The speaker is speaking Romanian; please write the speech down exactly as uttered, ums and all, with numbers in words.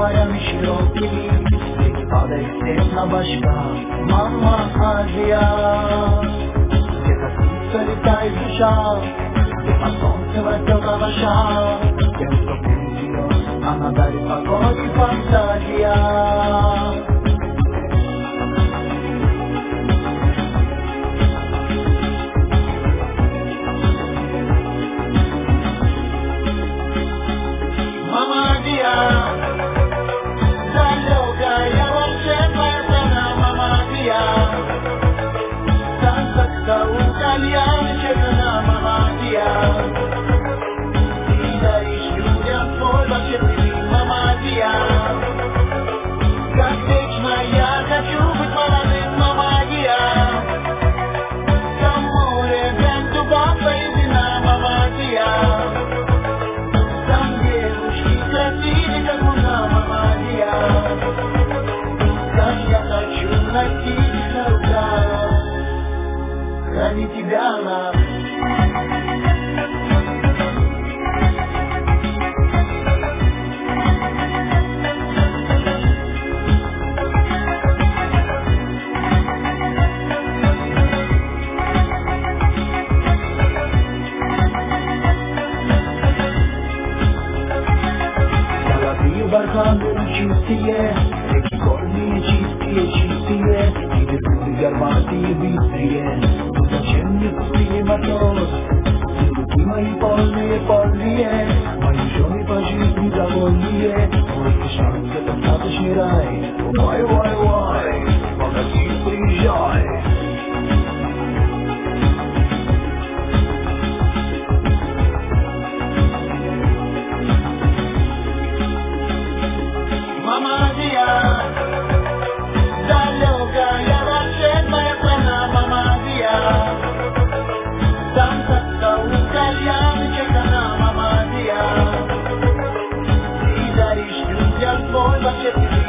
moja mi široki, svijek pada i svjetla baška, mama Azija. Gdje ta sunce lita iz duša, gdje pa sonce vrtela vaša, gdje mi to pustio, a nadalje pa kodi fantazija. Ради тебя она. Золотые барханы чистые, реки горные чистые, чистые, и ветры горбатые быстрые. Зачем мне пустые моторы? Руки мои полные, полные, мои жены по жизни довольные. Мой шанс — это сказочный рай. Ой, ой, ой, погоди, приезжай. Мама Азия, далекая вообще твоя страна, мама Азия. Там как-то у кальянчика на мама Азия. Ты даришь людям свой вообще.